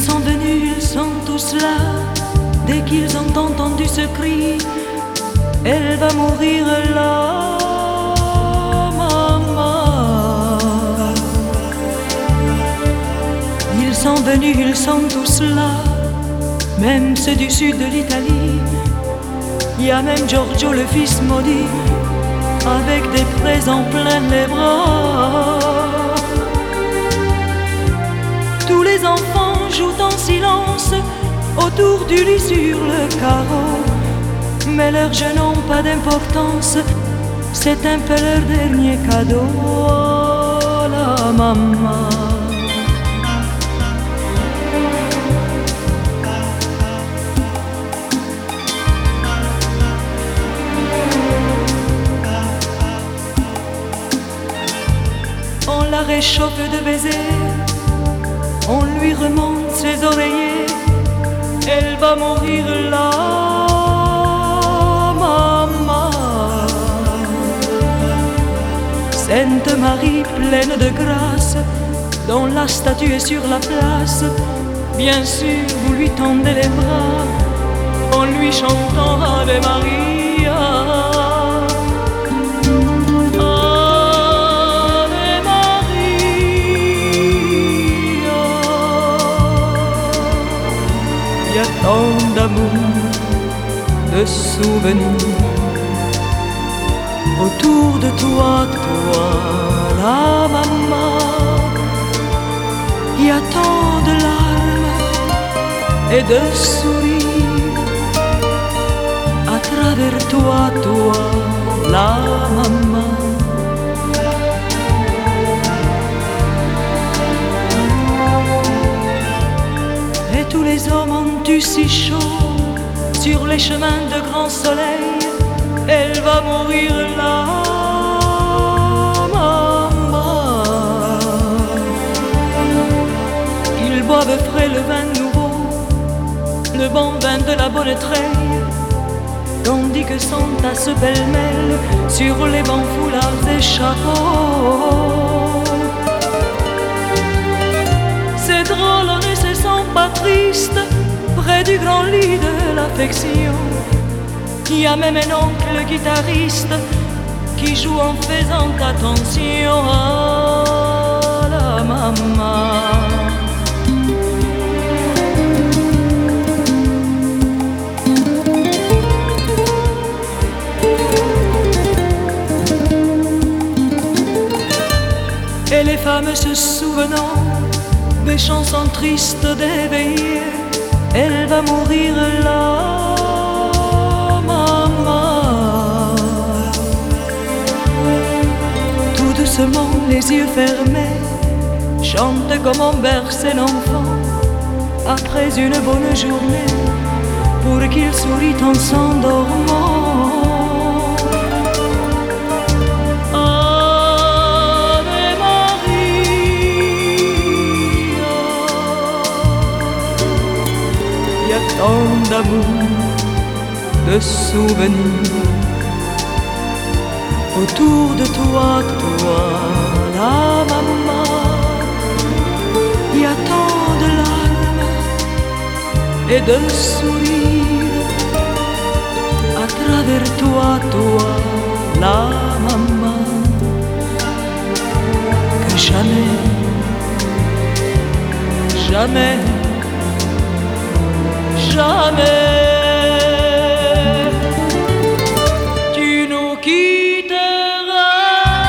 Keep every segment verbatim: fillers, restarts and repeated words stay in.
sont venus, ils sont tous là. Dès qu'ils ont entendu ce cri, elle va mourir là, maman. Ils sont venus, ils sont tous là, même ceux du sud de l'Italie. Il y a même Giorgio, le fils maudit, avec des présents plein les bras. Tous les enfants jouent en silence autour du lit sur le carreau, mais leurs jeux n'ont pas d'importance, c'est un peu leur dernier cadeau. Oh, la maman. On la réchauffe de baisers, on lui remonte ses oreillers, elle va mourir là, maman. Sainte Marie pleine de grâce, dont la statue est sur la place, bien sûr vous lui tendez les bras, en lui chantant Ave Maria. Il y a tant d'amour, de souvenirs autour de toi, toi, la maman. Il y a tant de larmes et de sourires à travers toi, toi, la maman. Et tous les hommes ont eu si chaud sur les chemins de grand soleil, elle va mourir là, maman. Ils boivent frais le vin nouveau, le bon vin de la bonne treille, tandis que s'entassent pêle-mêle sur les bancs foulards et chapeaux. C'est drôle, on ne se sent pas triste près du grand lit de l'affection. Il y a même un oncle guitariste qui joue en faisant attention à la maman. Et les femmes se souvenant des chansons tristes d'éveiller, elle va mourir là, maman. Tout doucement, les yeux fermés, chante comme on berce l'enfant après une bonne journée, pour qu'il sourit en s'endormant. Tant d'amour, de souvenirs autour de toi, toi, la maman. Il y a tant de larmes et de sourires à travers toi, toi, la maman, que jamais, jamais, jamais tu nous quitteras.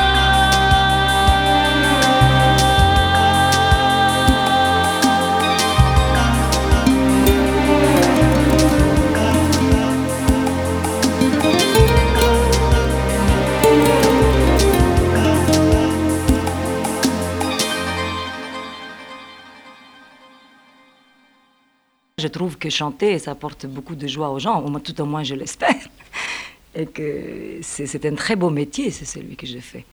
Je trouve que chanter, ça apporte beaucoup de joie aux gens, tout au moins je l'espère. Et que c'est un très beau métier, c'est celui que je fais.